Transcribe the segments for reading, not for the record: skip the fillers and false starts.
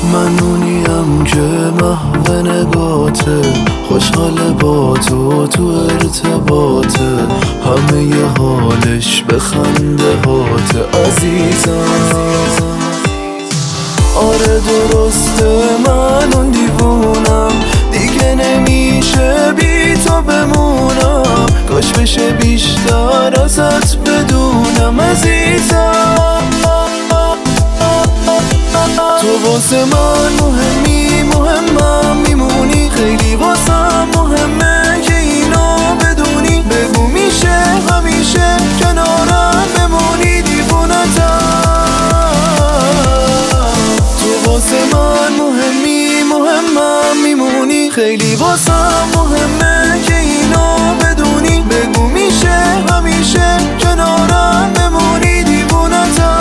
من اونیم که محو نگاته، خوشحال با تو ارتباطه، همه ی حالش به خنده هاته عزیزم. آره درسته من اون دیوونم، دیگه نمیشه بی تو بمونم، کاش بشه بیشتر ازت بدونم عزیزم. تو واسه من مهمی، مهمم میمونی، خیلی واسم مهمه که اینو بدونی، بگو میشه همیشه کنارم بمونی دیوونتم. تو واسه من مهمی، مهمم میمونی، خیلی واسم مهمه که اینو بدونی، بگو میشه همیشه کنارم بمونی دیوونتم.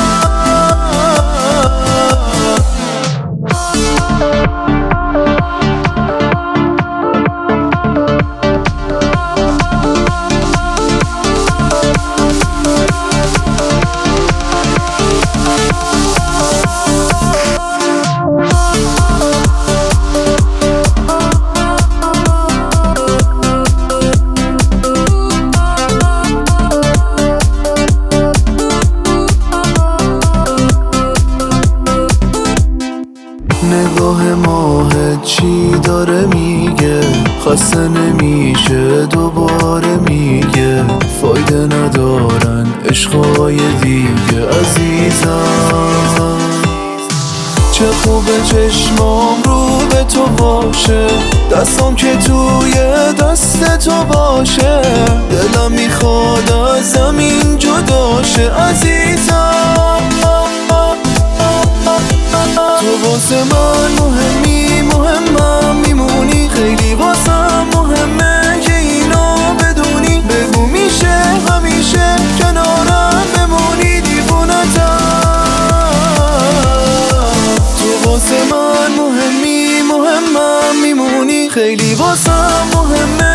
نگاه ماهت چی داره میگه، خسته نمیشه دوباره میگه، فایده ندارن عشقای دیگه عزیزم. چه خوبه چشمام رو به تو باشه، دستام که توی دست تو باشه، دلم میخواد از زمین جداشه عزیزم. تو واسه من مهمی، مهمم میمونی، خیلی واسم مهمه که اینو بدونی، بگو میشه همیشه کنارم بمونی دیوونتم. تو واسه من مهمی، مهمم میمونی، خیلی واسم مهمه